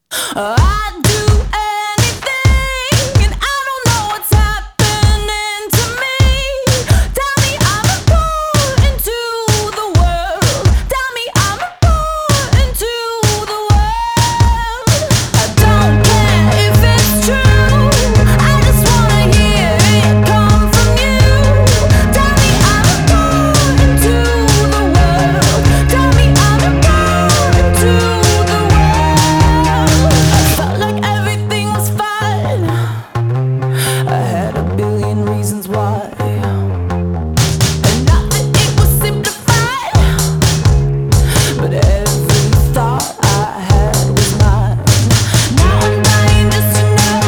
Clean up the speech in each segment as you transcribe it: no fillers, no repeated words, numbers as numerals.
I'd do anything, and I don't know what's happening to me. Tell me I'm important to the world. Tell me I'm important to the world. I don't care if it's true. I just wanna hear it come from you. Tell me I'm important to the world. Tell me I'm important to the world. Felt like everything was fine. I had a billion reasons why, and not that it was simplified, but every thought I had was mine. Now I'm dying just to know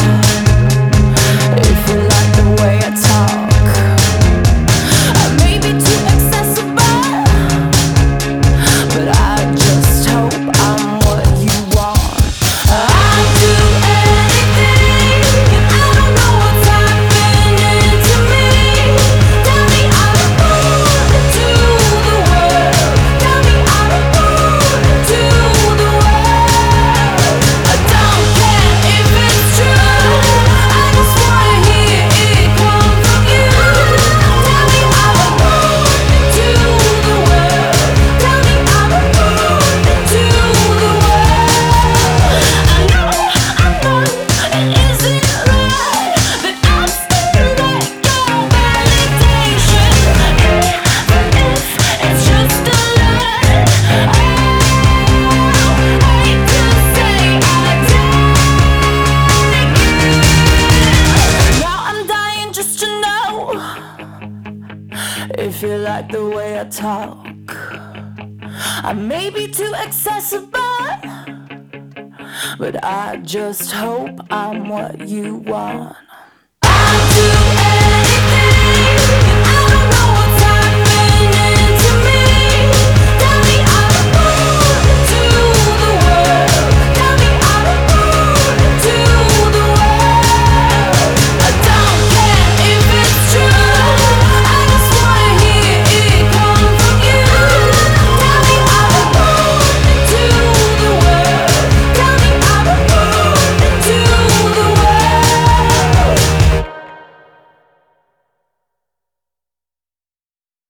if you like the way I talk. I may be too accessible, but I just hope I'm what you want. I'd do anything, and I don't know what's happening to me. Tell me I'm important to the world. Tell me I'm important to the world. I don't care if it's true. I just wanna hear it come from you. Tell me I'm important to the world. Tell me I'm important to the world. I know it isn't right that I'm staring at your validation, even if it's just a lie. I hate to say I dig you. Now I'm dying just to know if you like the way I talk. I may be too accessible, but I just hope I'm what you want.